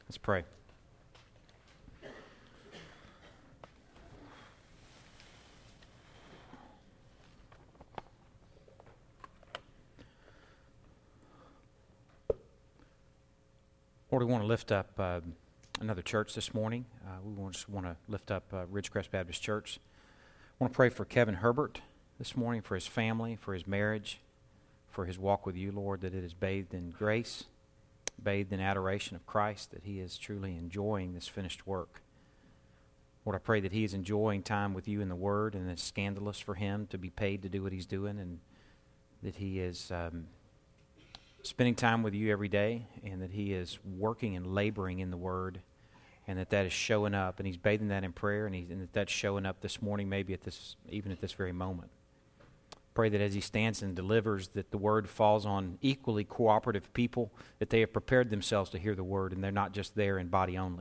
Let's pray. Lord, we want to lift up another church this morning. We just want to lift up Ridgecrest Baptist Church. I want to pray for Kevin Herbert this morning, for his family, for his marriage, for his walk with you, Lord, that it is bathed in grace, bathed in adoration of Christ, that he is truly enjoying this finished work. Lord, I pray that he is enjoying time with you in the Word, and it's scandalous for him to be paid to do what he's doing, and that he is spending time with you every day, and that he is working and laboring in the Word, and that is showing up, and he's bathing that in prayer, and that's showing up this morning, maybe even at this very moment. Pray that as he stands and delivers, that the Word falls on equally cooperative people, that they have prepared themselves to hear the Word, and they're not just there in body only.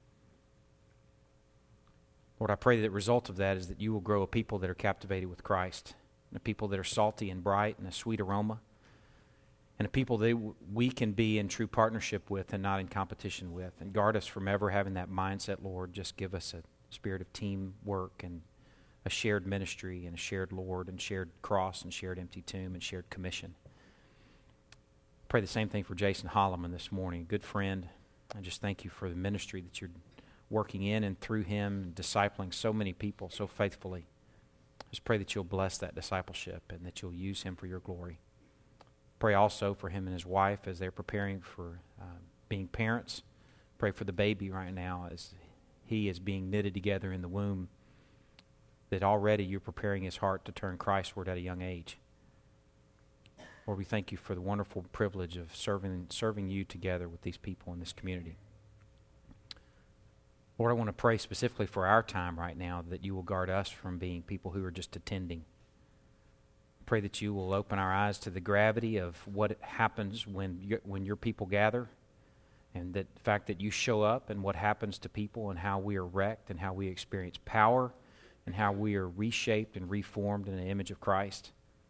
Lord, I pray that the result of that is that you will grow a people that are captivated with Christ, and a people that are salty and bright and a sweet aroma, and a people that we can be in true partnership with and not in competition with. And guard us from ever having that mindset, Lord. Just give us a spirit of teamwork and a shared ministry and a shared Lord and shared cross and shared empty tomb and shared commission. Pray the same thing for Jason Holloman this morning, good friend. I just thank you for the ministry that you're working in and through him, and discipling so many people so faithfully. Just pray that you'll bless that discipleship and that you'll use him for your glory. Pray also for him and his wife as they're preparing for being parents. Pray for the baby right now as he is being knitted together in the womb, that already you're preparing his heart to turn Christward at a young age. Lord, we thank you for the wonderful privilege of serving you together with these people in this community. Lord, I want to pray specifically for our time right now, that you will guard us from being people who are just attending. Pray that you will open our eyes to the gravity of what happens when your people gather, and that the fact that you show up and what happens to people and how we are wrecked and how we experience power and how we are reshaped and reformed in the image of Christ.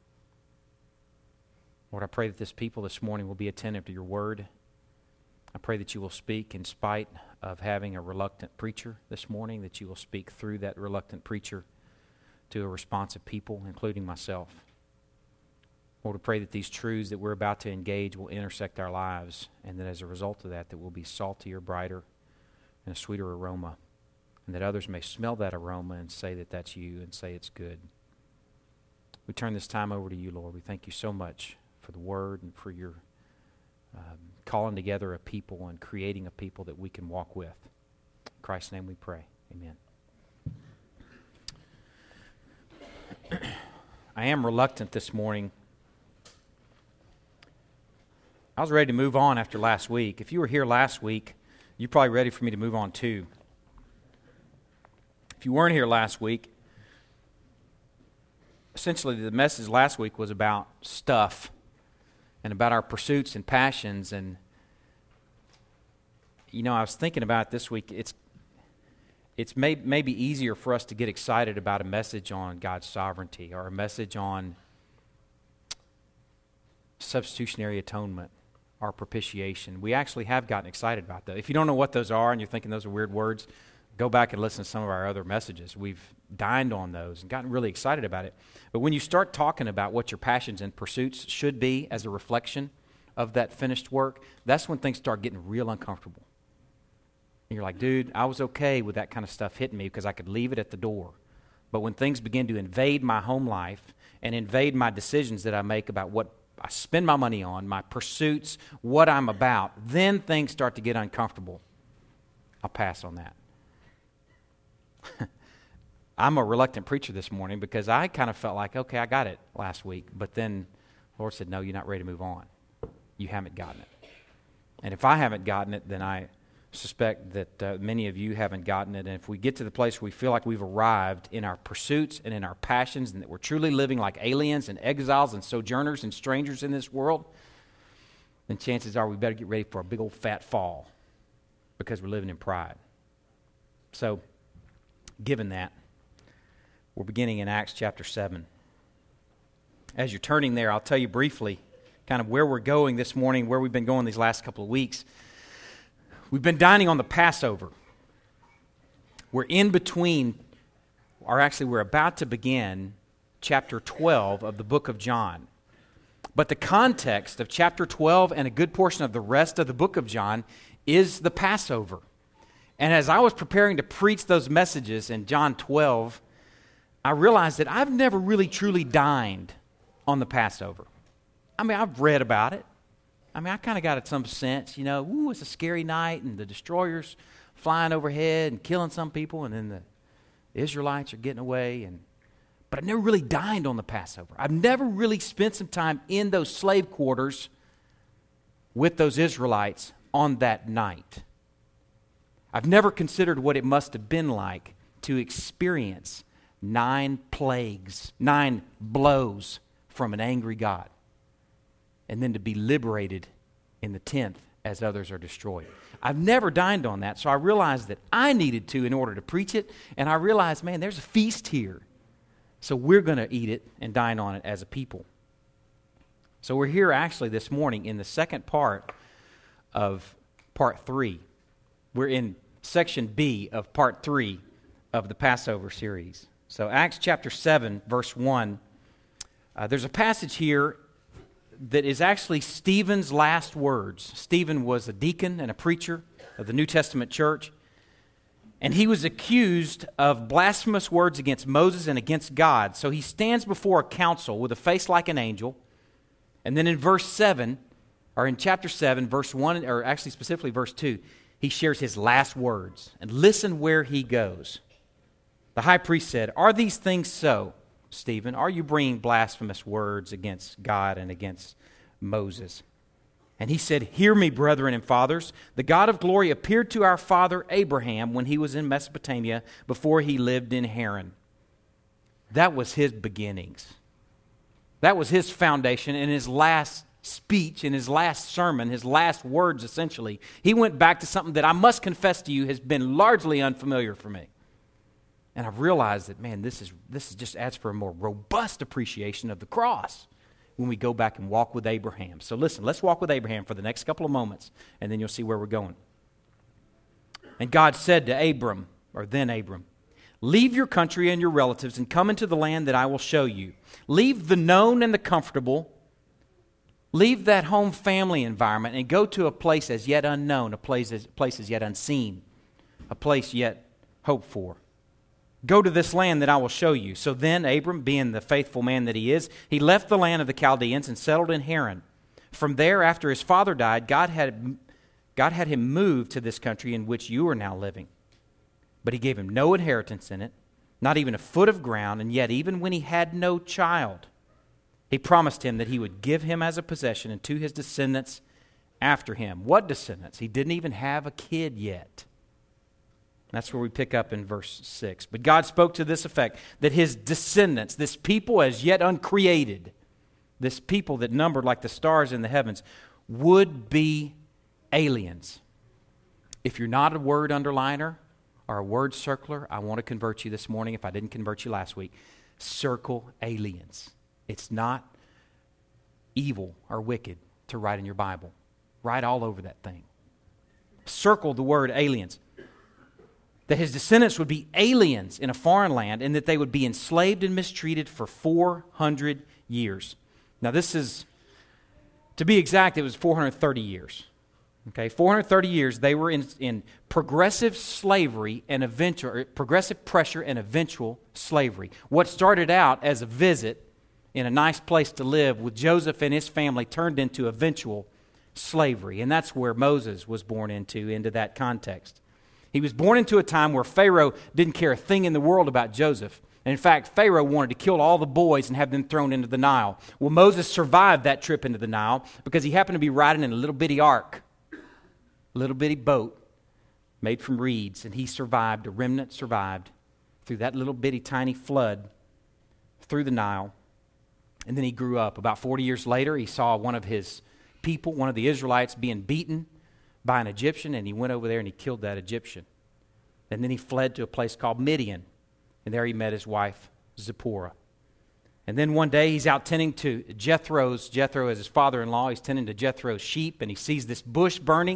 Lord, I pray that this people this morning will be attentive to your word. I pray that you will speak in spite of having a reluctant preacher this morning, that you will speak through that reluctant preacher to a responsive people, including myself. Lord, we pray that these truths that we're about to engage will intersect our lives, and that as a result of that we'll be saltier, brighter, and a sweeter aroma, and that others may smell that aroma and say that that's you and say it's good. We turn this time over to you, Lord. We thank you so much for the word and for your calling together a people and creating a people that we can walk with. In Christ's name we pray. Amen. I am reluctant this morning. I was ready to move on after last week. If you were here last week, you're probably ready for me to move on too. If you weren't here last week, essentially the message last week was about stuff and about our pursuits and passions. And, I was thinking about it this week. It's maybe easier for us to get excited about a message on God's sovereignty or a message on substitutionary atonement or propitiation. We actually have gotten excited about that. If you don't know what those are and you're thinking those are weird words, go back and listen to some of our other messages. We've dined on those and gotten really excited about it. But when you start talking about what your passions and pursuits should be as a reflection of that finished work, that's when things start getting real uncomfortable. And you're like, dude, I was okay with that kind of stuff hitting me because I could leave it at the door. But when things begin to invade my home life and invade my decisions that I make about what I spend my money on, my pursuits, what I'm about, then things start to get uncomfortable. I'll pass on that. I'm a reluctant preacher this morning because I kind of felt like, okay, I got it last week. But then the Lord said, no, you're not ready to move on. You haven't gotten it. And if I haven't gotten it, then I suspect that many of you haven't gotten it. And if we get to the place where we feel like we've arrived in our pursuits and in our passions and that we're truly living like aliens and exiles and sojourners and strangers in this world, then chances are we better get ready for a big old fat fall because we're living in pride. So, given that, we're beginning in Acts chapter 7. As you're turning there, I'll tell you briefly kind of where we're going this morning, where we've been going these last couple of weeks. We've been dining on the Passover. We're in between, or actually we're about to begin chapter 12 of the book of John. But the context of chapter 12 and a good portion of the rest of the book of John is the Passover. And as I was preparing to preach those messages in John 12, I realized that I've never really truly dined on the Passover. I mean, I've read about it. I mean, I kind of got some sense, ooh, it's a scary night and the destroyers flying overhead and killing some people, and then the Israelites are getting away. But I've never really dined on the Passover. I've never really spent some time in those slave quarters with those Israelites on that night. I've never considered what it must have been like to experience 9 plagues, 9 blows from an angry God, and then to be liberated in the 10th as others are destroyed. I've never dined on that, so I realized that I needed to in order to preach it, and I realized, man, there's a feast here. So we're going to eat it and dine on it as a people. So we're here actually this morning in the second part of part 3. We're in section B of part 3 of the Passover series. So Acts chapter 7, verse 1. There's a passage here that is actually Stephen's last words. Stephen was a deacon and a preacher of the New Testament church. And he was accused of blasphemous words against Moses and against God. So he stands before a council with a face like an angel. And then in verse 7, or in chapter 7, verse 1, or actually specifically verse 2, he shares his last words. And listen where he goes. The high priest said, "Are these things so, Stephen? Are you bringing blasphemous words against God and against Moses?" And he said, "Hear me, brethren and fathers. The God of glory appeared to our father Abraham when he was in Mesopotamia before he lived in Haran." That was his beginnings. That was his foundation. In his last speech, in his last sermon, his last words essentially, he went back to something that I must confess to you has been largely unfamiliar for me. And I've realized that, man, this is just adds for a more robust appreciation of the cross when we go back and walk with Abraham. So listen, let's walk with Abraham for the next couple of moments, and then you'll see where we're going. And God said to Abram, "Leave your country and your relatives and come into the land that I will show you. Leave the known and the comfortable. Leave that home family environment and go to a place as yet unknown, a place as yet unseen, a place yet hoped for. Go to this land that I will show you." So then Abram, being the faithful man that he is, he left the land of the Chaldeans and settled in Haran. From there, after his father died, God had him move to this country in which you are now living. But he gave him no inheritance in it, not even a foot of ground, and yet even when he had no child, he promised him that he would give him as a possession and to his descendants after him. What descendants? He didn't even have a kid yet. That's where we pick up in verse 6. But God spoke to this effect, that his descendants, this people as yet uncreated, this people that numbered like the stars in the heavens, would be aliens. If you're not a word underliner or a word circler, I want to convert you this morning if I didn't convert you last week. Circle aliens. It's not evil or wicked to write in your Bible. Write all over that thing. Circle the word aliens. That his descendants would be aliens in a foreign land and that they would be enslaved and mistreated for 400 years. Now this is, to be exact, it was 430 years. Okay, 430 years they were in progressive slavery and progressive pressure and eventual slavery. What started out as a visit in a nice place to live with Joseph and his family turned into eventual slavery. And that's where Moses was born into that context. He was born into a time where Pharaoh didn't care a thing in the world about Joseph. And in fact, Pharaoh wanted to kill all the boys and have them thrown into the Nile. Well, Moses survived that trip into the Nile because he happened to be riding in a little bitty ark, a little bitty boat made from reeds. And he survived, a remnant survived through that little bitty tiny flood through the Nile. And then he grew up. About 40 years later, he saw one of his people, one of the Israelites, being beaten by an Egyptian, and he went over there and he killed that Egyptian. And then he fled to a place called Midian, and there he met his wife, Zipporah. And then one day he's out tending to Jethro is his father-in-law, he's tending to Jethro's sheep, and he sees this bush burning,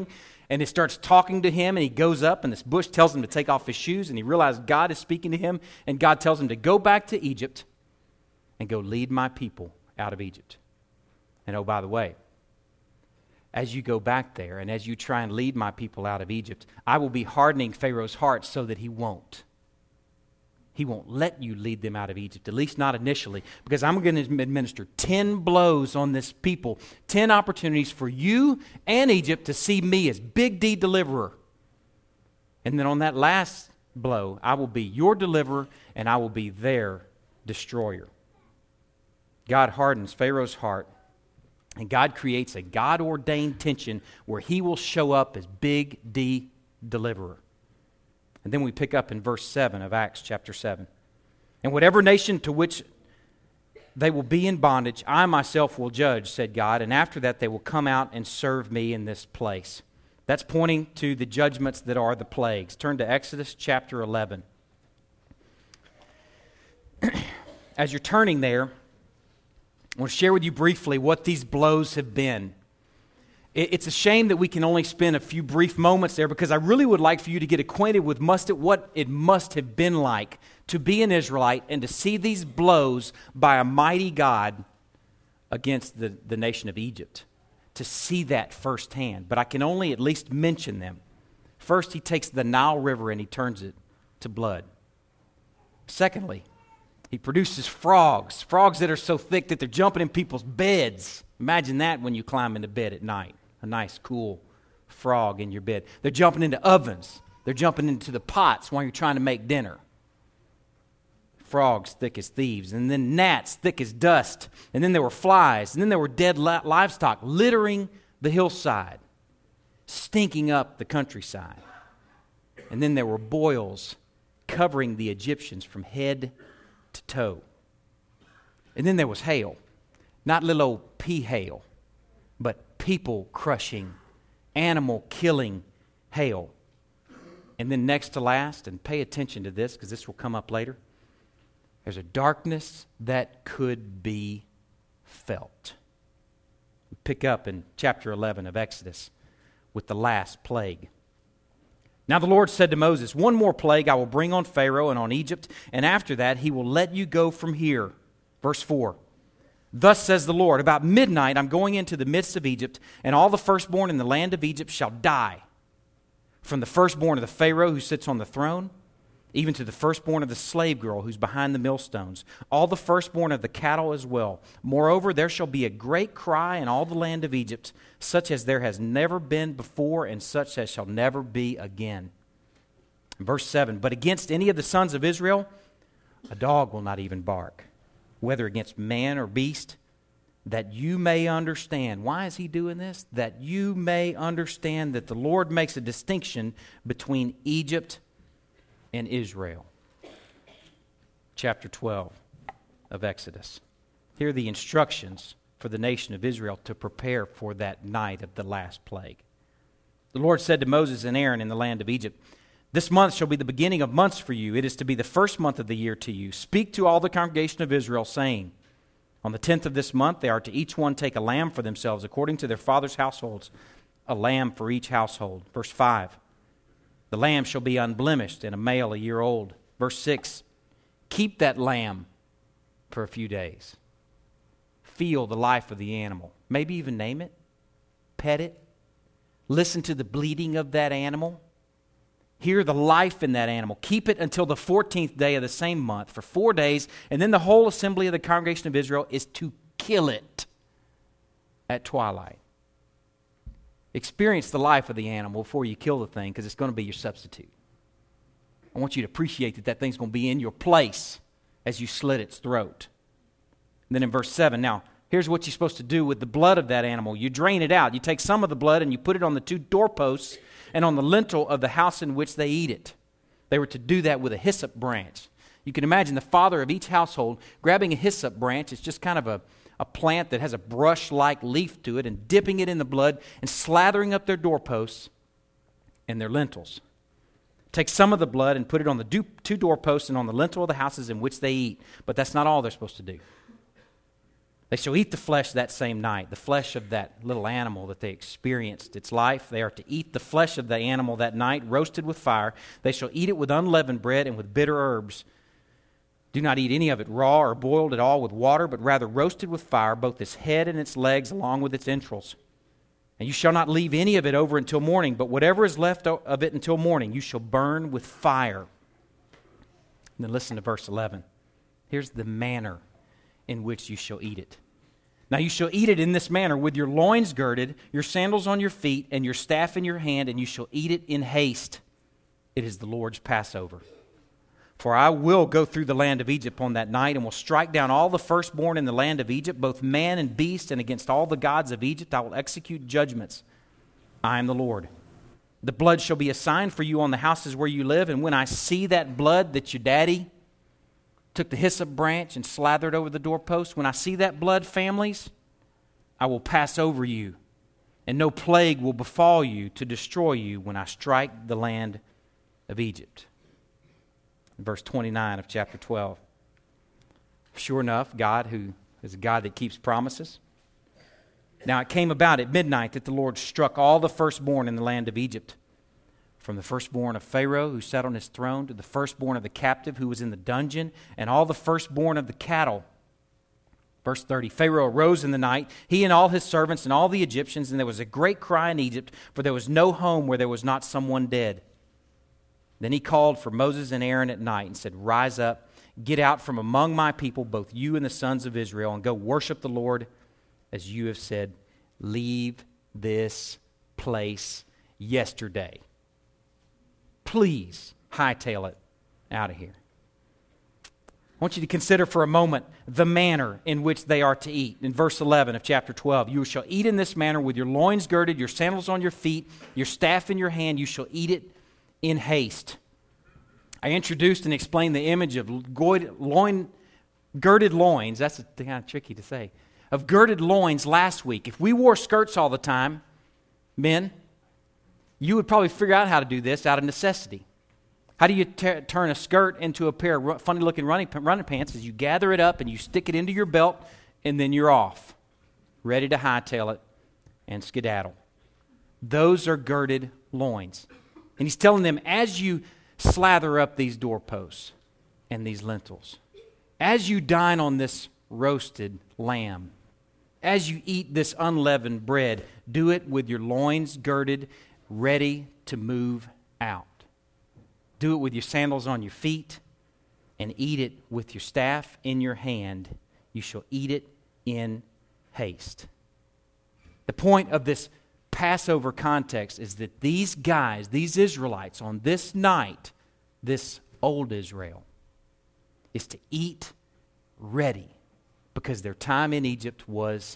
and it starts talking to him, and he goes up, and this bush tells him to take off his shoes, and he realizes God is speaking to him, and God tells him to go back to Egypt and go lead my people out of Egypt. And oh, by the way, as you go back there and as you try and lead my people out of Egypt, I will be hardening Pharaoh's heart so that he won't. He won't let you lead them out of Egypt, at least not initially, because I'm going to administer 10 blows on this people, 10 opportunities for you and Egypt to see me as Big D deliverer. And then on that last blow, I will be your deliverer and I will be their destroyer. God hardens Pharaoh's heart, and God creates a God-ordained tension where he will show up as Big D deliverer. And then we pick up in verse 7 of Acts chapter 7. And whatever nation to which they will be in bondage, I myself will judge, said God, and after that they will come out and serve me in this place. That's pointing to the judgments that are the plagues. Turn to Exodus chapter 11. As you're turning there, I want to share with you briefly what these blows have been. It's a shame that we can only spend a few brief moments there, because I really would like for you to get acquainted with what it must have been like to be an Israelite and to see these blows by a mighty God against the nation of Egypt. To see that firsthand. But I can only at least mention them. First, he takes the Nile River and he turns it to blood. Secondly, he produces frogs that are so thick that they're jumping in people's beds. Imagine that when you climb into bed at night. A nice, cool frog in your bed. They're jumping into ovens. They're jumping into the pots while you're trying to make dinner. Frogs thick as thieves. And then gnats thick as dust. And then there were flies. And then there were dead livestock littering the hillside, stinking up the countryside. And then there were boils covering the Egyptians from head to toe. And then there was hail. Not little old pea hail, but people-crushing, animal-killing hail. And then next to last, and pay attention to this because this will come up later, there's a darkness that could be felt. We pick up in chapter 11 of Exodus with the last plague. Now the Lord said to Moses, one more plague I will bring on Pharaoh and on Egypt, and after that he will let you go from here. Verse 4. Thus says the Lord, about midnight I'm going into the midst of Egypt, and all the firstborn in the land of Egypt shall die. From the firstborn of the Pharaoh who sits on the throne, even to the firstborn of the slave girl who's behind the millstones, all the firstborn of the cattle as well. Moreover, there shall be a great cry in all the land of Egypt, such as there has never been before, and such as shall never be again. Verse 7, but against any of the sons of Israel, a dog will not even bark, whether against man or beast, that you may understand. Why is he doing this? That you may understand that the Lord makes a distinction between Egypt and Israel. Chapter 12 of Exodus. Here are the instructions for the nation of Israel to prepare for that night of the last plague. The Lord said to Moses and Aaron in the land of Egypt, this month shall be the beginning of months for you. It is to be the first month of the year to you. Speak to all the congregation of Israel, saying, on the 10th of this month they are to each one take a lamb for themselves, according to their father's households, a lamb for each household. Verse 5, the lamb shall be unblemished and a male a year old. Verse 6, keep that lamb for a few days. Feel the life of the animal. Maybe even name it, pet it, listen to the bleating of that animal. Hear the life in that animal. Keep it until the 14th day of the same month for 4 days, and then the whole assembly of the congregation of Israel is to kill it at twilight. Experience the life of the animal before you kill the thing, because it's going to be your substitute. I want you to appreciate that that thing's going to be in your place as you slit its throat. And then in verse 7, now, here's what you're supposed to do with the blood of that animal. You drain it out. You take some of the blood and you put it on the 2 doorposts and on the lintel of the house in which they eat it. They were to do that with a hyssop branch. You can imagine the father of each household grabbing a hyssop branch. It's just kind of a plant that has a brush-like leaf to it, and dipping it in the blood and slathering up their doorposts and their lintels. Take some of the blood and put it on the 2 doorposts and on the lintel of the houses in which they eat. But that's not all they're supposed to do. They shall eat the flesh that same night, the flesh of that little animal that they experienced its life. They are to eat the flesh of the animal that night, roasted with fire. They shall eat it with unleavened bread and with bitter herbs. Do not eat any of it raw or boiled at all with water, but rather roasted with fire, both its head and its legs, along with its entrails. And you shall not leave any of it over until morning, but whatever is left of it until morning, you shall burn with fire. And then listen to verse 11. Here's the manner in which you shall eat it. Now you shall eat it in this manner, with your loins girded, your sandals on your feet, and your staff in your hand, and you shall eat it in haste. It is the Lord's Passover. For I will go through the land of Egypt on that night, and will strike down all the firstborn in the land of Egypt, both man and beast, and against all the gods of Egypt I will execute judgments. I am the Lord. The blood shall be a sign for you on the houses where you live, and when I see that blood that your daddy took the hyssop branch and slathered over the doorpost, when I see that blood, families, I will pass over you, and no plague will befall you to destroy you when I strike the land of Egypt. Verse 29 of chapter 12. Sure enough, God, who is a God that keeps promises. Now it came about at midnight that the Lord struck all the firstborn in the land of Egypt, from the firstborn of Pharaoh who sat on his throne to the firstborn of the captive who was in the dungeon, and all the firstborn of the cattle. Verse 30, Pharaoh arose in the night, he and all his servants and all the Egyptians, and there was a great cry in Egypt, for there was no home where there was not someone dead. Then he called for Moses and Aaron at night and said, Rise up, get out from among my people, both you and the sons of Israel, and go worship the Lord as you have said. Leave this place yesterday. Please hightail it out of here. I want you to consider for a moment the manner in which they are to eat. In verse 11 of chapter 12, you shall eat in this manner, with your loins girded, your sandals on your feet, your staff in your hand. You shall eat it in haste. I introduced and explained the image of girded loins. That's kind of tricky to say. Of girded loins last week. If we wore skirts all the time, men, you would probably figure out how to do this out of necessity. How do you turn a skirt into a pair of funny-looking running pants? Is you gather it up and you stick it into your belt, and then you're off, ready to hightail it and skedaddle. Those are girded loins. And he's telling them, as you slather up these doorposts and these lintels, as you dine on this roasted lamb, as you eat this unleavened bread, do it with your loins girded, ready to move out. Do it with your sandals on your feet, and eat it with your staff in your hand. You shall eat it in haste. The point of this Passover context is that these guys, these Israelites, on this night, this old Israel, is to eat ready, because their time in Egypt was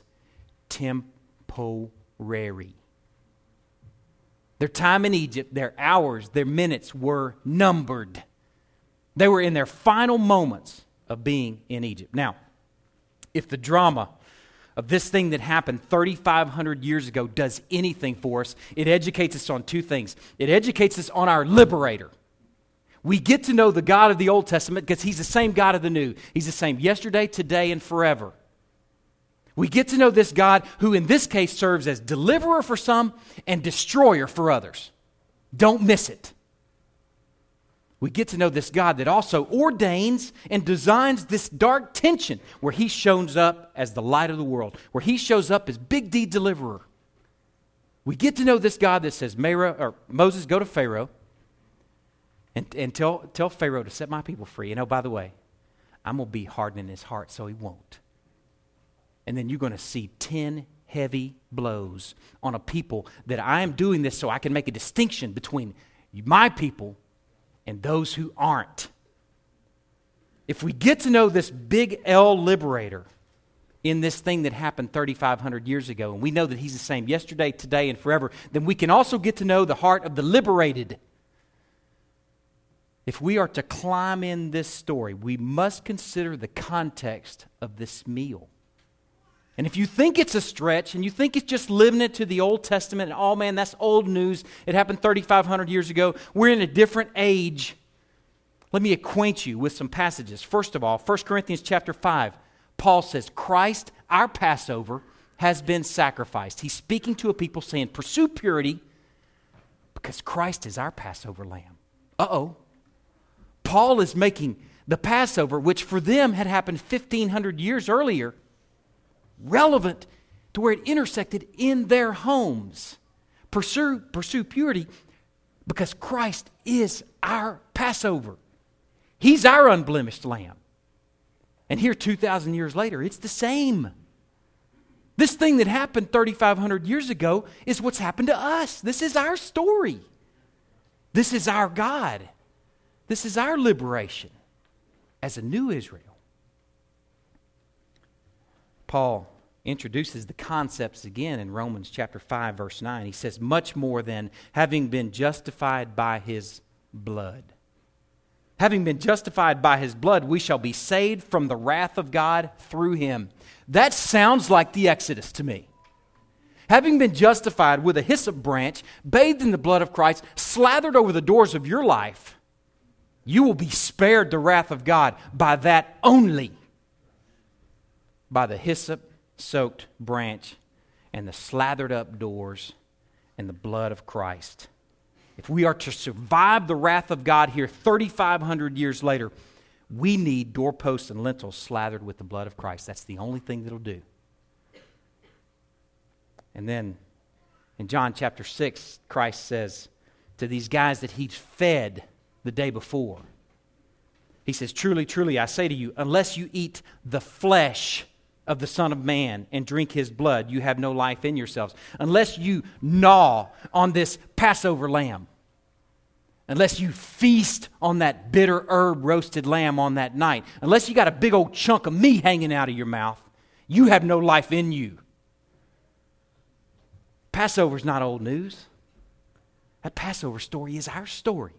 temporary. Their time in Egypt, their hours, their minutes were numbered. They were in their final moments of being in Egypt. Now, if the drama of this thing that happened 3,500 years ago does anything for us, it educates us on two things. It educates us on our liberator. We get to know the God of the Old Testament because he's the same God of the New. He's the same yesterday, today, and forever. We get to know this God who in this case serves as deliverer for some and destroyer for others. Don't miss it. We get to know this God that also ordains and designs this dark tension where he shows up as the light of the world, where he shows up as Big D deliverer. We get to know this God that says, Moses, go to Pharaoh and tell Pharaoh to set my people free. And oh, by the way, I'm going to be hardening his heart so he won't. And then you're going to see 10 heavy blows on a people that I am doing this so I can make a distinction between my people and those who aren't. If we get to know this big L liberator in this thing that happened 3,500 years ago, and we know that he's the same yesterday, today, and forever, then we can also get to know the heart of the liberated. If we are to climb in this story, we must consider the context of this meal. And if you think it's a stretch and you think it's just living it to the Old Testament and, oh man, that's old news, it happened 3,500 years ago, we're in a different age. Let me acquaint you with some passages. First of all, 1 Corinthians chapter 5, Paul says, Christ our Passover has been sacrificed. He's speaking to a people saying, pursue purity because Christ is our Passover lamb. Uh-oh. Paul is making the Passover, which for them had happened 1,500 years earlier, relevant to where it intersected in their homes. Pursue purity because Christ is our Passover. He's our unblemished lamb. And here 2,000 years later, it's the same. This thing that happened 3,500 years ago is what's happened to us. This is our story. This is our God. This is our liberation as a new Israel. Paul introduces the concepts again in Romans chapter 5, verse 9. He says, much more than having been justified by his blood. Having been justified by his blood, we shall be saved from the wrath of God through him. That sounds like the Exodus to me. Having been justified with a hyssop branch, bathed in the blood of Christ, slathered over the doors of your life, you will be spared the wrath of God by that only. By the hyssop-soaked branch and the slathered up doors and the blood of Christ. If we are to survive the wrath of God here 3,500 years later, we need doorposts and lintels slathered with the blood of Christ. That's the only thing that'll do. And then in John chapter 6, Christ says to these guys that he'd fed the day before, he says, truly, truly, I say to you, unless you eat the flesh of the Son of Man and drink his blood, you have no life in yourselves. Unless you gnaw on this Passover lamb, unless you feast on that bitter herb roasted lamb on that night, unless you got a big old chunk of meat hanging out of your mouth, you have no life in you. Passover's not old news. That Passover story is our story.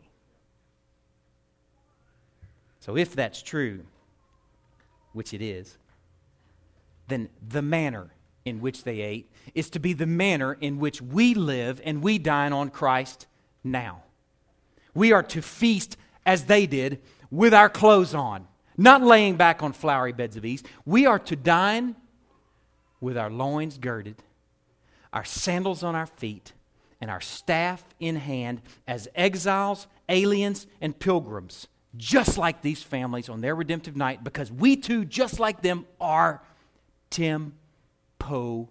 So if that's true, which it is, then the manner in which they ate is to be the manner in which we live and we dine on Christ now. We are to feast as they did with our clothes on, not laying back on flowery beds of ease. We are to dine with our loins girded, our sandals on our feet, and our staff in hand as exiles, aliens, and pilgrims, just like these families on their redemptive night, because we too, just like them, are temporary.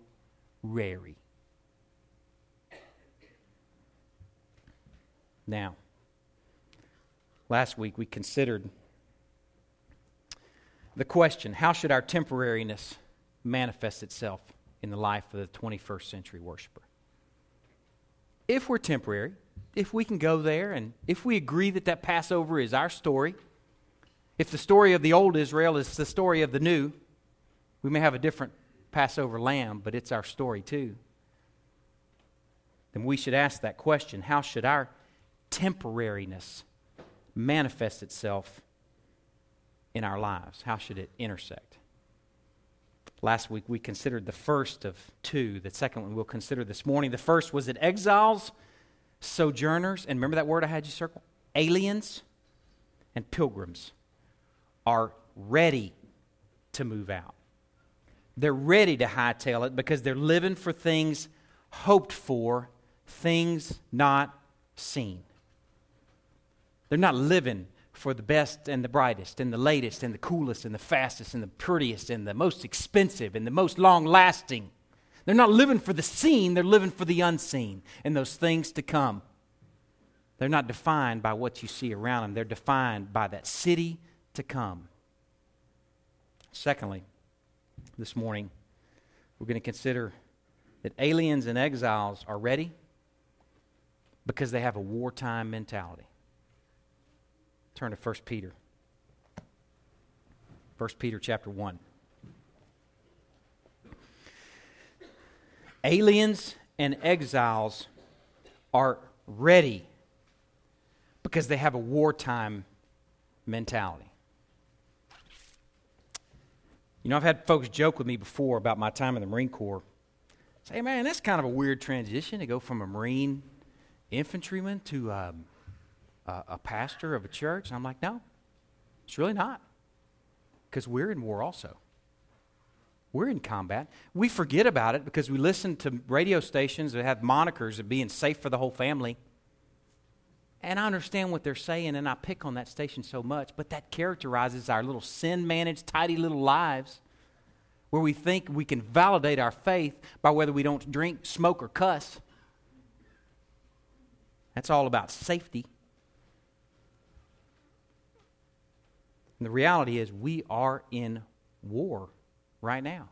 Now, last week we considered the question, how should our temporariness manifest itself in the life of the 21st century worshiper? If we're temporary, if we can go there, and if we agree that that Passover is our story, if the story of the old Israel is the story of the new, we may have a different Passover lamb, but it's our story too. Then we should ask that question, how should our temporariness manifest itself in our lives? How should it intersect? Last week we considered the first of two. The second one we'll consider this morning. The first was that exiles, sojourners, and remember that word I had you circle? Aliens and pilgrims are ready to move out. They're ready to hightail it because they're living for things hoped for, things not seen. They're not living for the best and the brightest and the latest and the coolest and the fastest and the prettiest and the most expensive and the most long-lasting. They're not living for the seen, they're living for the unseen and those things to come. They're not defined by what you see around them. They're defined by that city to come. Secondly, this morning, we're going to consider that aliens and exiles are ready because they have a wartime mentality. Turn to 1 Peter. 1 Peter chapter 1. Aliens and exiles are ready because they have a wartime mentality. You know, I've had folks joke with me before about my time in the Marine Corps. Say, hey, man, that's kind of a weird transition to go from a Marine infantryman to a pastor of a church. And I'm like, no, it's really not. Because we're in war also. We're in combat. We forget about it because we listen to radio stations that have monikers of being safe for the whole family. And I understand what they're saying, and I pick on that station so much, but that characterizes our little sin-managed, tidy little lives where we think we can validate our faith by whether we don't drink, smoke, or cuss. That's all about safety. And the reality is we are in war right now.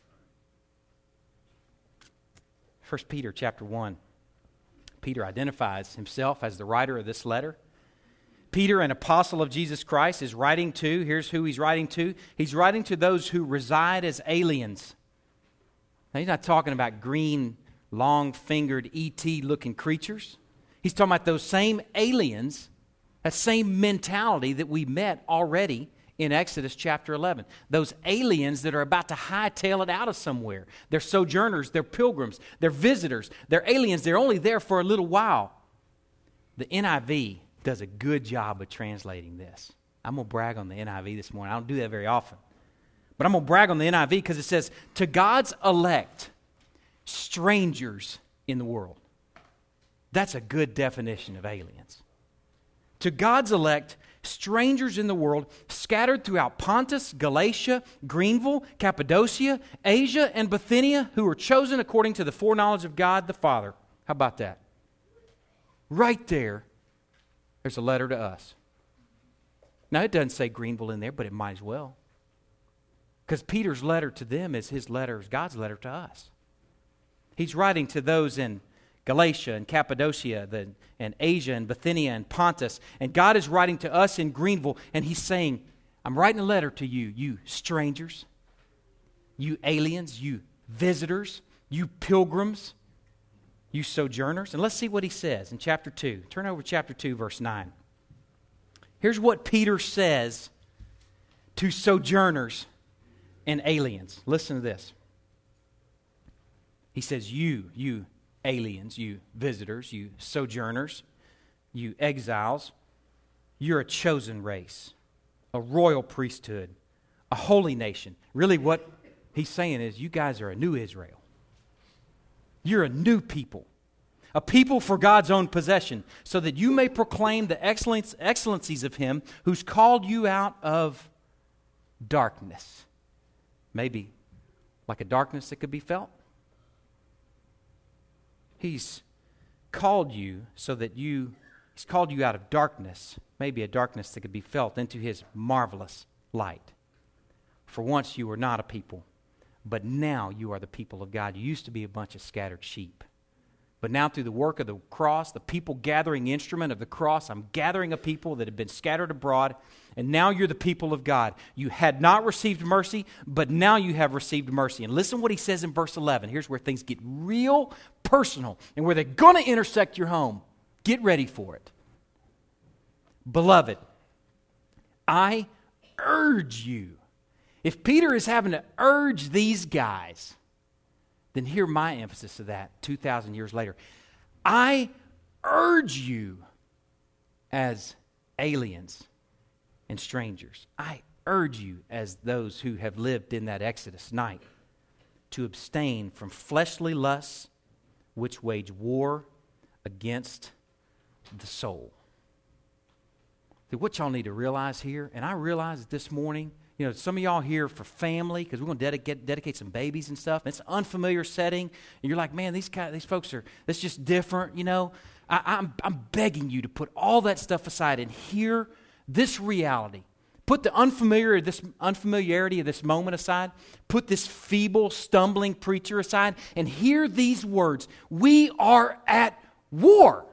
1 Peter chapter 1. Peter identifies himself as the writer of this letter. Peter, an apostle of Jesus Christ, is writing to, here's who he's writing to. He's writing to those who reside as aliens. Now, he's not talking about green, long-fingered, E.T.-looking creatures. He's talking about those same aliens, that same mentality that we met already in Exodus chapter 11. Those aliens that are about to hightail it out of somewhere. They're sojourners, they're pilgrims, they're visitors, they're aliens, they're only there for a little while. The NIV does a good job of translating this. I'm going to brag on the NIV this morning. I don't do that very often. But I'm going to brag on the NIV because it says, to God's elect, strangers in the world. That's a good definition of aliens. To God's elect, strangers in the world, scattered throughout Pontus, Galatia, Greenville, Cappadocia, Asia, and Bithynia, who were chosen according to the foreknowledge of God the Father. How about that? Right there, there's a letter to us. Now, it doesn't say Greenville in there, but it might as well. Because Peter's letter to them is his letter, is God's letter to us. He's writing to those in Galatia and Cappadocia and Asia and Bithynia and Pontus. And God is writing to us in Greenville, and He's saying, I'm writing a letter to you, you strangers, you aliens, you visitors, you pilgrims, you sojourners. And let's see what He says in chapter 2. Turn over to chapter 2, verse 9. Here's what Peter says to sojourners and aliens. Listen to this. He says, you aliens, you visitors, you sojourners, you exiles, you're a chosen race, a royal priesthood, a holy nation. Really what he's saying is you guys are a new Israel. You're a new people, a people for God's own possession, so that you may proclaim the excellencies of Him who's called you out of darkness. Maybe like a darkness that could be felt. He's called you so that He's called you out of darkness, maybe a darkness that could be felt, into His marvelous light. For once you were not a people, but now you are the people of God. You used to be a bunch of scattered sheep. But now through the work of the cross, the people gathering instrument of the cross, I'm gathering a people that have been scattered abroad, and now you're the people of God. You had not received mercy, but now you have received mercy. And listen what he says in verse 11. Here's where things get real personal and where they're going to intersect your home. Get ready for it. Beloved, I urge you. If Peter is having to urge these guys, then hear my emphasis of that 2,000 years later. I urge you as aliens and strangers. I urge you as those who have lived in that Exodus night to abstain from fleshly lusts which wage war against the soul. See, what y'all need to realize here, and I realize it this morning, you know, some of y'all here for family, because we're going to dedicate some babies and stuff. It's an unfamiliar setting, and you're like, man, these folks are, it's just different, you know. I'm begging you to put all that stuff aside and hear this reality. Put the unfamiliarity of this moment aside. Put this feeble, stumbling preacher aside, and hear these words. We are at war.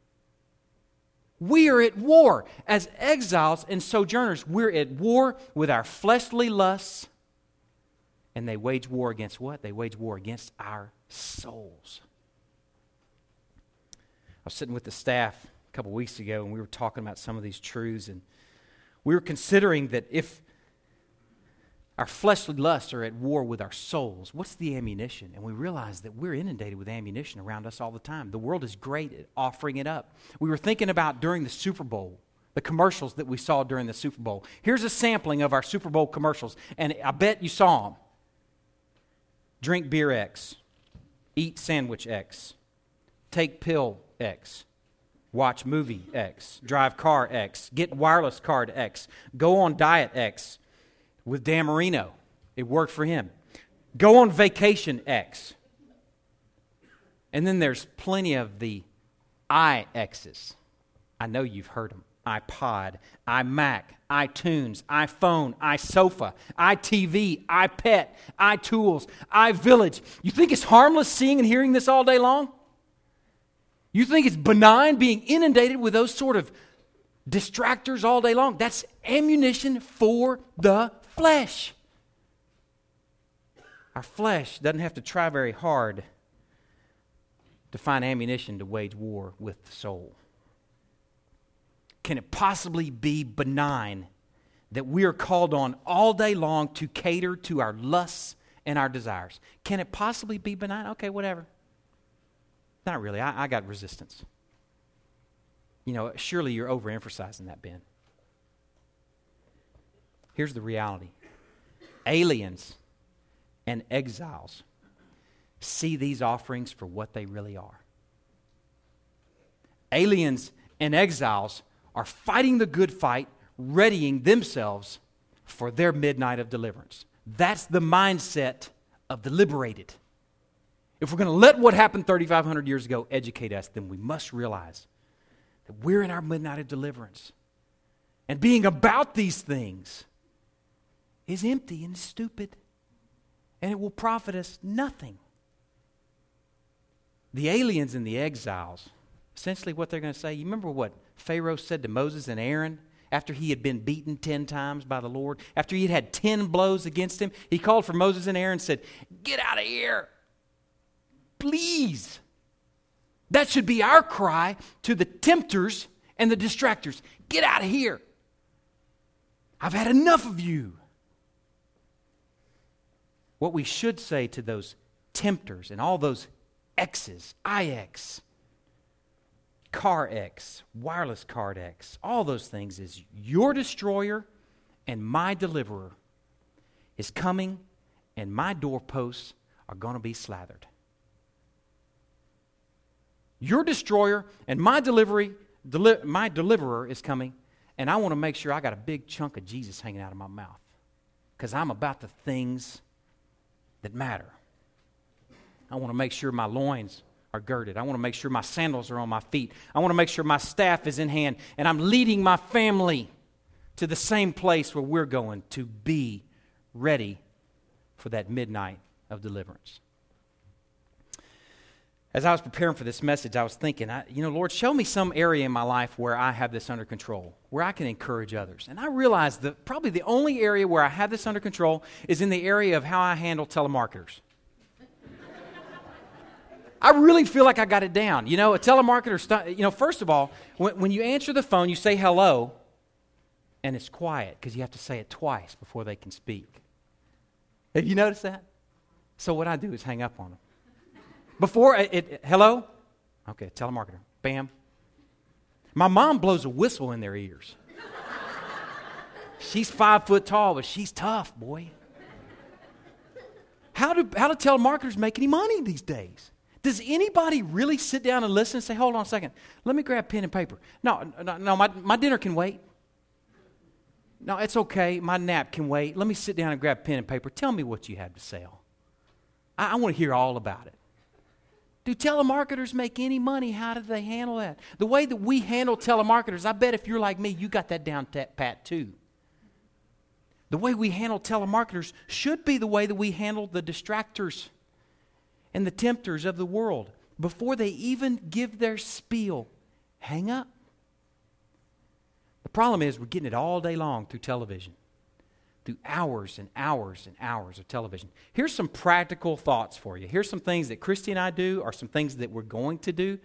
We are at war. As exiles and sojourners, we're at war with our fleshly lusts. And they wage war against what? They wage war against our souls. I was sitting with the staff a couple weeks ago, and we were talking about some of these truths, and we were considering that if our fleshly lusts are at war with our souls, what's the ammunition? And we realized that we're inundated with ammunition around us all the time. The world is great at offering it up. We were thinking about during the Super Bowl, the commercials that we saw during the Super Bowl. Here's a sampling of our Super Bowl commercials, and I bet you saw them. drink beer X, eat sandwich X, take pill X, watch movie X, drive car X, get wireless card X, go on diet X with Dan Marino. It worked for him. Go on vacation X. And then there's plenty of the iXs. I know you've heard them. iPod, iMac, iTunes, iPhone, iSofa, iTV, iPet, iTools, iVillage. You think it's harmless seeing and hearing this all day long? You think it's benign being inundated with those sort of distractors all day long? That's ammunition for the flesh. Our flesh doesn't have to try very hard to find ammunition to wage war with the soul. Can it possibly be benign that we are called on all day long to cater to our lusts and our desires? Can it possibly be benign? Okay, whatever. Not really. I got resistance. You know, surely you're overemphasizing that, Ben. Here's the reality. Aliens and exiles see these offerings for what they really are. Aliens and exiles are fighting the good fight, readying themselves for their midnight of deliverance. That's the mindset of the liberated. If we're going to let what happened 3,500 years ago educate us, then we must realize that we're in our midnight of deliverance. And being about these things is empty and stupid, and it will profit us nothing. The aliens and the exiles, essentially what they're going to say, you remember what Pharaoh said to Moses and Aaron after he had been beaten 10 times by the Lord? After he had 10 blows against him, he called for Moses and Aaron and said, "Get out of here, please." That should be our cry to the tempters and the distractors. Get out of here. I've had enough of you. What we should say to those tempters and all those X's, IX, Car X, wireless card X, all those things is your destroyer and my deliverer is coming, and my doorposts are going to be slathered. Your destroyer and my my deliverer is coming, and I want to make sure I got a big chunk of Jesus hanging out of my mouth because I'm about the things that matter. I want to make sure my loins are girded. I want to make sure my sandals are on my feet. I want to make sure my staff is in hand, and I'm leading my family to the same place where we're going to be ready for that midnight of deliverance. As I was preparing for this message, I was thinking, Lord, show me some area in my life where I have this under control, where I can encourage others. And I realized that probably the only area where I have this under control is in the area of how I handle telemarketers. I really feel like I got it down. You know, a telemarketer, first of all, when you answer the phone, you say hello, and it's quiet because you have to say it twice before they can speak. Have you noticed that? So what I do is hang up on them. Before hello? Okay, telemarketer. Bam. My mom blows a whistle in their ears. She's 5 foot tall, but she's tough, boy. How do telemarketers make any money these days? Does anybody really sit down and listen and say, hold on a second, let me grab pen and paper? No, my dinner can wait. No, it's okay, my nap can wait. Let me sit down and grab pen and paper. Tell me what you have to sell. I want to hear all about it. Do telemarketers make any money? How do they handle that? The way that we handle telemarketers, I bet if you're like me, you got that down pat too. The way we handle telemarketers should be the way that we handle the distractors and the tempters of the world. Before they even give their spiel, hang up. The problem is we're getting it all day long through television, through hours and hours and hours of television. Here's some practical thoughts for you. Here's some things that Christy and I do, or some things that we're going to do.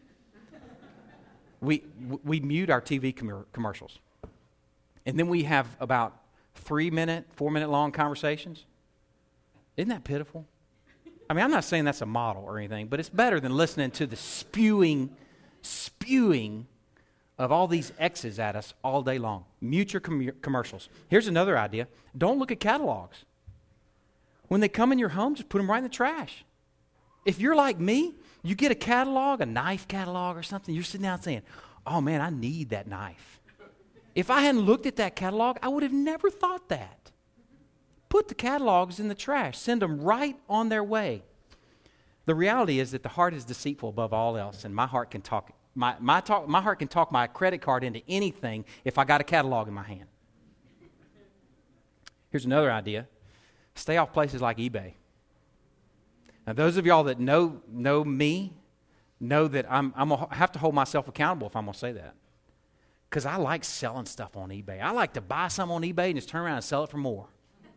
We mute our TV commercials. And then we have about 3-minute, 4-minute long conversations. Isn't that pitiful? I mean, I'm not saying that's a model or anything, but it's better than listening to the spewing of all these X's at us all day long. Mute your commercials. Here's another idea. Don't look at catalogs. When they come in your home, just put them right in the trash. If you're like me, you get a catalog, a knife catalog or something, you're sitting down saying, oh man, I need that knife. If I hadn't looked at that catalog, I would have never thought that. Put the catalogs in the trash. Send them right on their way. The reality is that the heart is deceitful above all else, and my heart can talk. My heart can talk my credit card into anything if I got a catalog in my hand. Here's another idea. Stay off places like eBay. Now, those of y'all that know me know that I'm going to have to hold myself accountable if I'm going to say that. Because I like selling stuff on eBay. I like to buy something on eBay and just turn around and sell it for more.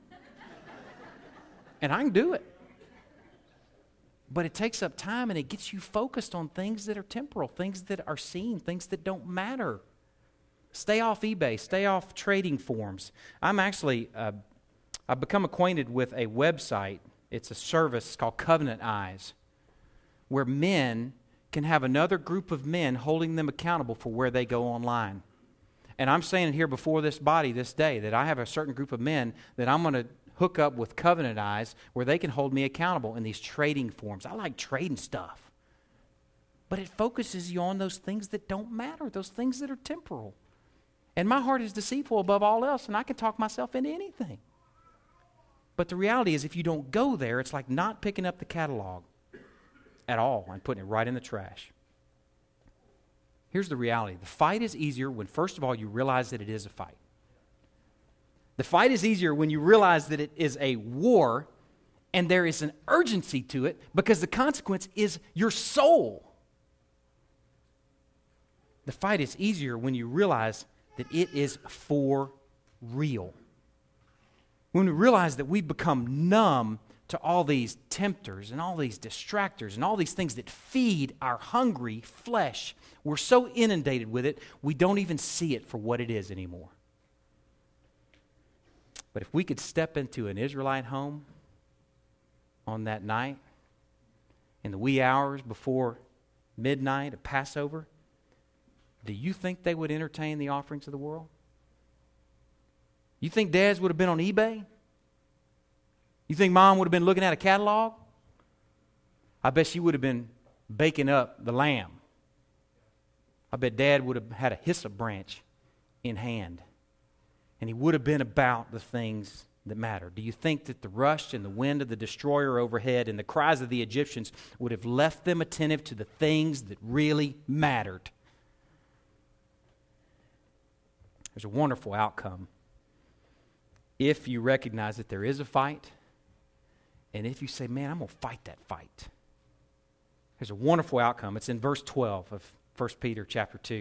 And I can do it. But it takes up time and it gets you focused on things that are temporal, things that are seen, things that don't matter. Stay off eBay. Stay off trading forums. I've become acquainted with a website. It's a service called Covenant Eyes, where men can have another group of men holding them accountable for where they go online. And I'm saying here before this body this day that I have a certain group of men that I'm going to hook up with Covenant Eyes where they can hold me accountable in these trading forums. I like trading stuff. But it focuses you on those things that don't matter, those things that are temporal. And my heart is deceitful above all else, and I can talk myself into anything. But the reality is if you don't go there, it's like not picking up the catalog at all and putting it right in the trash. Here's the reality. The fight is easier when, first of all, you realize that it is a fight. The fight is easier when you realize that it is a war and there is an urgency to it because the consequence is your soul. The fight is easier when you realize that it is for real. When we realize that we've become numb to all these tempters and all these distractors and all these things that feed our hungry flesh, we're so inundated with it, we don't even see it for what it is anymore. But if we could step into an Israelite home on that night, in the wee hours before midnight of Passover, do you think they would entertain the offerings of the world? You think dads would have been on eBay? You think mom would have been looking at a catalog? I bet she would have been baking up the lamb. I bet dad would have had a hyssop branch in hand. And he would have been about the things that matter. Do you think that the rush and the wind of the destroyer overhead and the cries of the Egyptians would have left them attentive to the things that really mattered? There's a wonderful outcome if you recognize that there is a fight, and if you say, man, I'm going to fight that fight. There's a wonderful outcome. It's in verse 12 of 1 Peter chapter 2.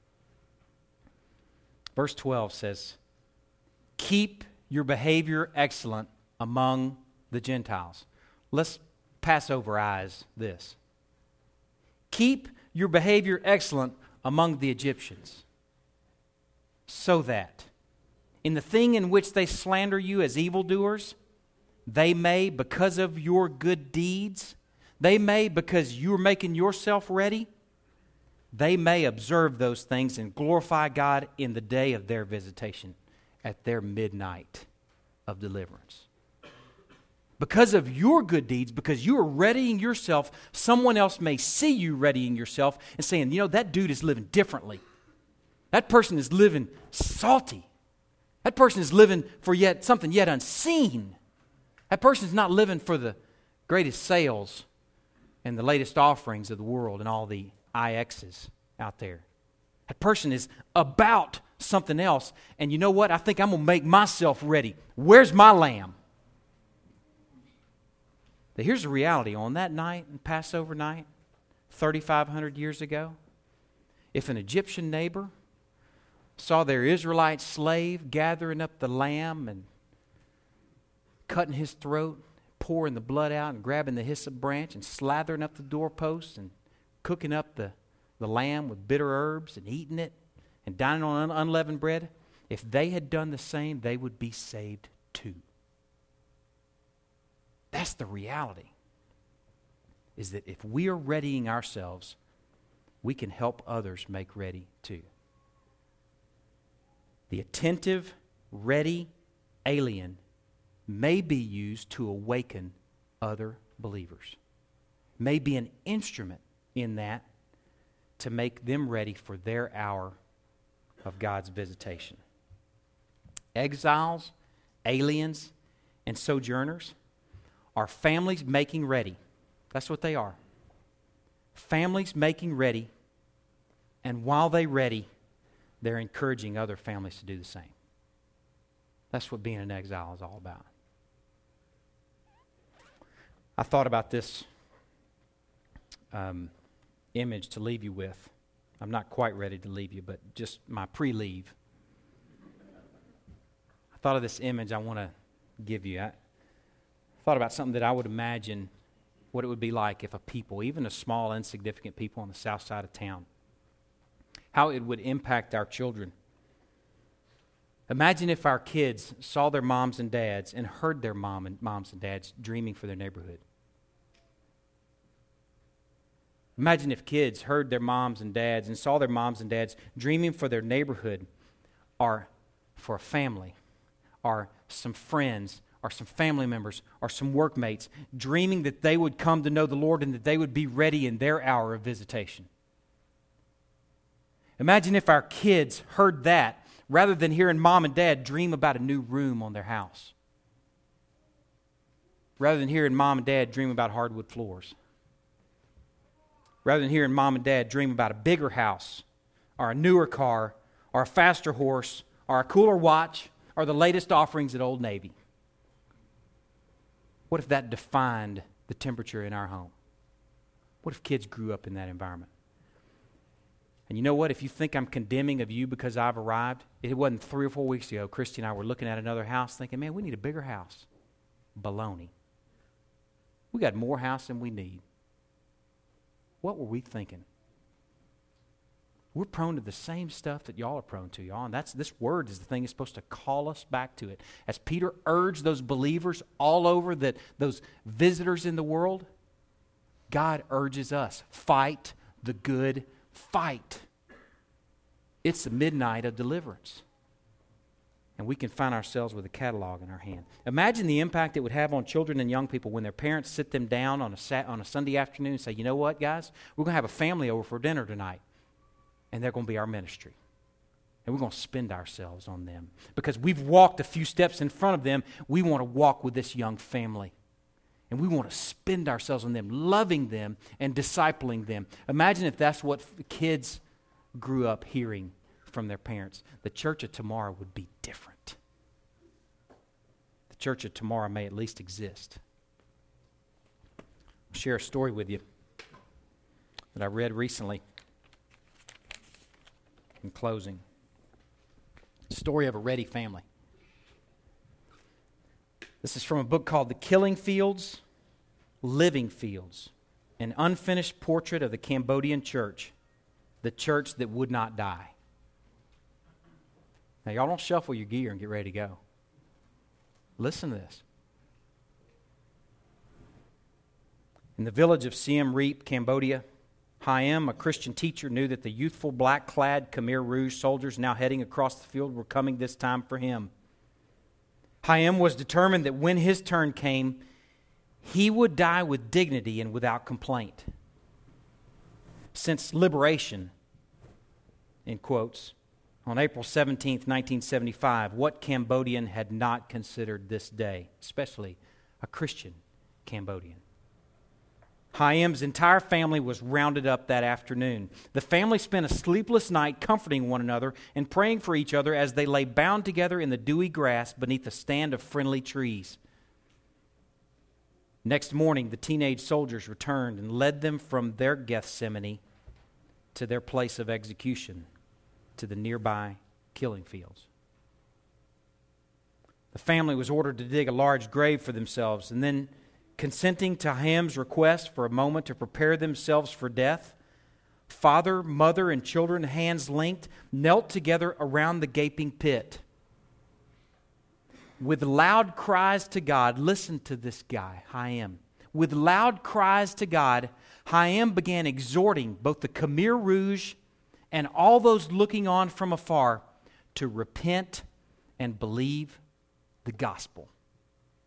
Verse 12 says, keep your behavior excellent among the Gentiles. Let's Passover eyes this. Keep your behavior excellent among the Egyptians, so that in the thing in which they slander you as evildoers, they may, because of your good deeds, they may, because you're making yourself ready, they may observe those things and glorify God in the day of their visitation at their midnight of deliverance. Because of your good deeds, because you are readying yourself, someone else may see you readying yourself and saying, you know, that dude is living differently. That person is living salty. That person is living for something yet unseen. That person is not living for the greatest sales and the latest offerings of the world and all the IXs out there. That person is about something else. And you know what? I think I'm going to make myself ready. Where's my lamb? But here's the reality. On that night, Passover night, 3,500 years ago, if an Egyptian neighbor saw their Israelite slave gathering up the lamb and cutting his throat, pouring the blood out and grabbing the hyssop branch and slathering up the doorposts and cooking up the lamb with bitter herbs and eating it and dining on unleavened bread, if they had done the same, they would be saved too. That's the reality, is that if we are readying ourselves, we can help others make ready too. The attentive, ready alien may be used to awaken other believers. May be an instrument in that to make them ready for their hour of God's visitation. Exiles, aliens, and sojourners are families making ready. That's what they are. Families making ready, and while they ready, they're encouraging other families to do the same. That's what being an exile is all about. I thought about this image to leave you with. I'm not quite ready to leave you, but just my pre-leave. I thought of this image I want to give you. I thought about something that I would imagine what it would be like if a people, even a small, insignificant people on the south side of town, how it would impact our children. Imagine if our kids saw their moms and dads and heard their moms and dads dreaming for their neighborhood. Imagine if kids heard their moms and dads and saw their moms and dads dreaming for their neighborhood, or for a family, or some friends, or some family members, or some workmates, dreaming that they would come to know the Lord and that they would be ready in their hour of visitation. Imagine if our kids heard that, rather than hearing mom and dad dream about a new room on their house. Rather than hearing mom and dad dream about hardwood floors. Rather than hearing mom and dad dream about a bigger house, or a newer car, or a faster horse, or a cooler watch, or the latest offerings at Old Navy. What if that defined the temperature in our home? What if kids grew up in that environment? And you know what? If you think I'm condemning of you because I've arrived, it wasn't 3 or 4 weeks ago, Christy and I were looking at another house thinking, man, we need a bigger house. Baloney. We got more house than we need. What were we thinking? We're prone to the same stuff that y'all are prone to, y'all. And this word is the thing that's supposed to call us back to it. As Peter urged those believers all over, that those visitors in the world, God urges us, fight the good fight. It's the midnight of deliverance. And we can find ourselves with a catalog in our hand. Imagine the impact it would have on children and young people when their parents sit them down on a Sunday afternoon and say, you know what, guys? We're going to have a family over for dinner tonight. And they're going to be our ministry. And we're going to spend ourselves on them. Because we've walked a few steps in front of them, we want to walk with this young family. And we want to spend ourselves on them, loving them and discipling them. Imagine if that's what kids grew up hearing from their parents. The church of tomorrow would be different. The church of tomorrow may at least exist. I'll share a story with you that I read recently in closing. The story of a ready family. This is from a book called The Killing Fields, Living Fields, an unfinished portrait of the Cambodian church, the church that would not die. Now, y'all don't shuffle your gear and get ready to go. Listen to this. In the village of Siem Reap, Cambodia, Haim, a Christian teacher, knew that the youthful black-clad Khmer Rouge soldiers now heading across the field were coming this time for him. Haim was determined that when his turn came, he would die with dignity and without complaint. Since liberation, in quotes, on April 17th, 1975, what Cambodian had not considered this day, especially a Christian Cambodian? Haim's entire family was rounded up that afternoon. The family spent a sleepless night comforting one another and praying for each other as they lay bound together in the dewy grass beneath a stand of friendly trees. Next morning, the teenage soldiers returned and led them from their Gethsemane to their place of execution, to the nearby killing fields. The family was ordered to dig a large grave for themselves, and then, consenting to Haim's request for a moment to prepare themselves for death, father, mother, and children, hands linked, knelt together around the gaping pit. With loud cries to God, listen to this guy, Haim. With loud cries to God, Haim began exhorting both the Khmer Rouge and all those looking on from afar to repent and believe the gospel.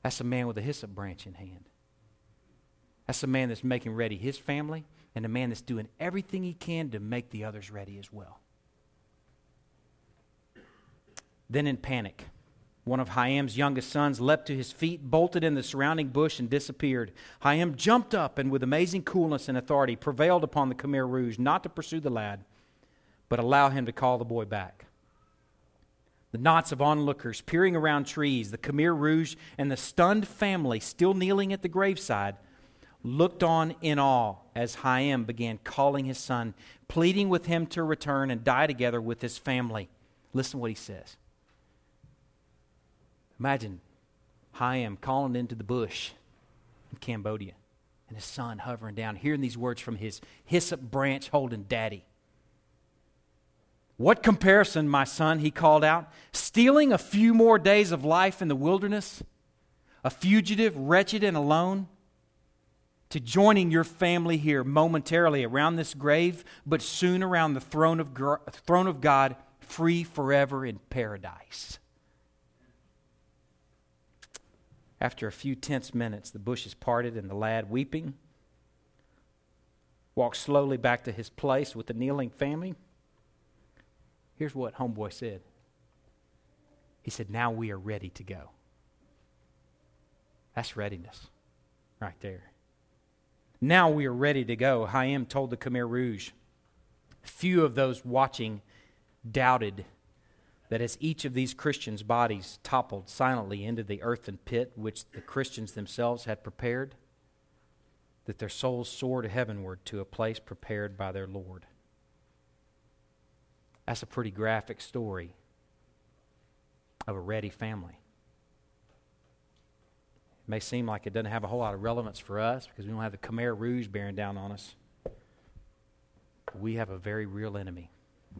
That's a man with a hyssop branch in hand. That's a man that's making ready his family, and a man that's doing everything he can to make the others ready as well. Then in panic, one of Hiam's youngest sons leapt to his feet, bolted in the surrounding bush, and disappeared. Hiam jumped up and with amazing coolness and authority prevailed upon the Khmer Rouge not to pursue the lad, but allow him to call the boy back. The knots of onlookers peering around trees, the Khmer Rouge and the stunned family still kneeling at the graveside, looked on in awe as Hiam began calling his son, pleading with him to return and die together with his family. Listen to what he says. Imagine Hiam calling into the bush in Cambodia and his son hovering down, hearing these words from his hyssop branch holding daddy. "What comparison, my son," he called out, "stealing a few more days of life in the wilderness, a fugitive, wretched, and alone, to joining your family here momentarily around this grave, but soon around the throne of God, free forever in paradise." After a few tense minutes, the bushes parted, and the lad, weeping, walked slowly back to his place with the kneeling family. Here's what homeboy said. He said, "Now we are ready to go." That's readiness right there. Now we are ready to go, Hiam told the Khmer Rouge. Few of those watching doubted that as each of these Christians' bodies toppled silently into the earthen pit which the Christians themselves had prepared, that their souls soared heavenward to a place prepared by their Lord. That's a pretty graphic story of a ready family. It may seem like it doesn't have a whole lot of relevance for us because we don't have the Khmer Rouge bearing down on us. But we have a very real enemy.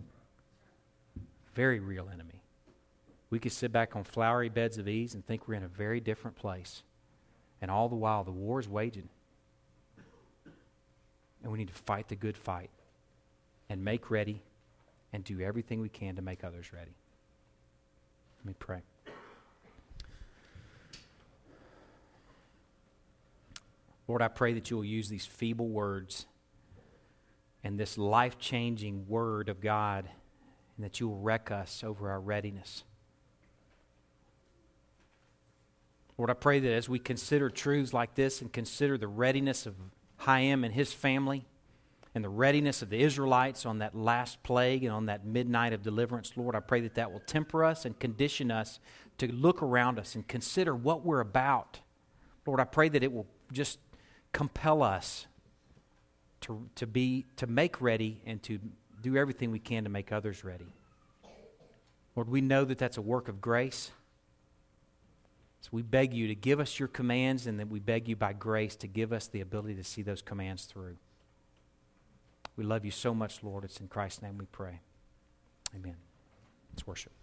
Very real enemy. We could sit back on flowery beds of ease and think we're in a very different place. And all the while, the war is waging. And we need to fight the good fight and make ready and do everything we can to make others ready. Let me pray. Lord, I pray that you will use these feeble words and this life-changing word of God, and that you will wreck us over our readiness. Lord, I pray that as we consider truths like this and consider the readiness of Hiam and his family and the readiness of the Israelites on that last plague and on that midnight of deliverance, Lord, I pray that that will temper us and condition us to look around us and consider what we're about. Lord, I pray that it will just compel us to make ready and to do everything we can to make others ready. Lord, we know that that's a work of grace. So we beg you to give us your commands, and that we beg you by grace to give us the ability to see those commands through. We love you so much, Lord. It's in Christ's name we pray. Amen. Let's worship.